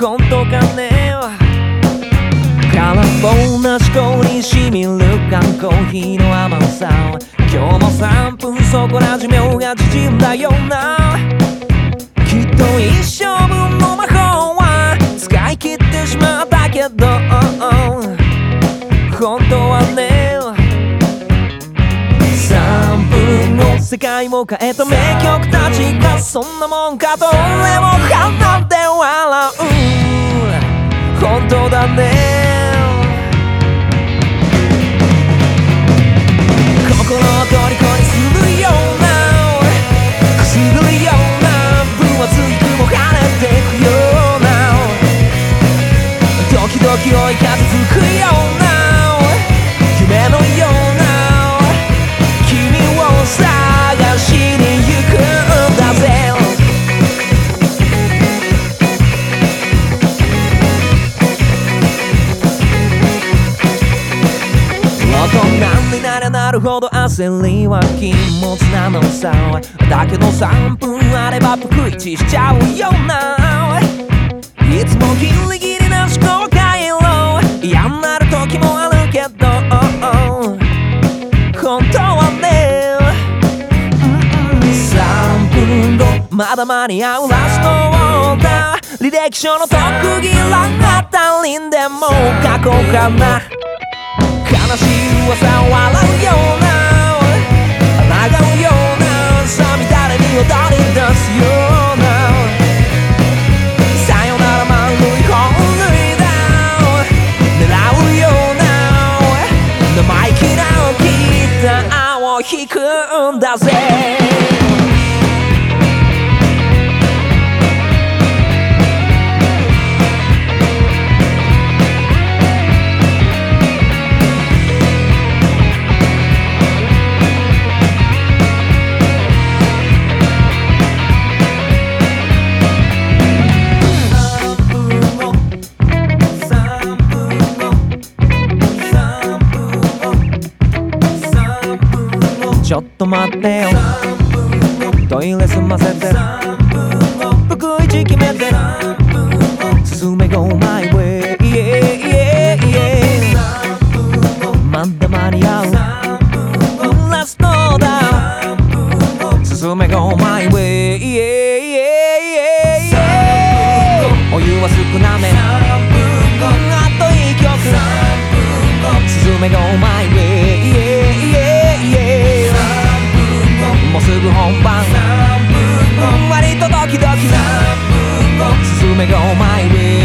本当かね。空っぽな思考にしみる缶コーヒーの甘さ。今日も3分そこら寿命が縮んだような。きっと一生分の魔法は使い切ってしまったけど、本当はね、3分後世界を変えた名曲たちがそんなもんかと俺を放って笑う。本当だね。心を虜にするようなくすぐるような分厚い雲が晴れてくようなドキドキ追い風吹くような夢のような君を探しに行くんだぜ。大人になれなるほど焦りは禁物なのさ。だけど3分あればポイチしちゃうよな。いつもギリギリな思考回路嫌になる時もあるけど本当はね、3分後まだ間に合うラストオーダー。履歴書の特技欄あたりんでも書こうかな。悲しい噂を笑うような抗うようなさみ誰に踊り出すようなさよなら満塁本塁打狙うような生意気なギターを弾くんだぜ。ちょっと待ってよトイレ済ませて僕位置決めて進め Go my way、まだ間に合うラストだ進め Go my way、お湯は少なめあと1曲進め Go my way、もうすぐ本番割とドキドキ進め Go my way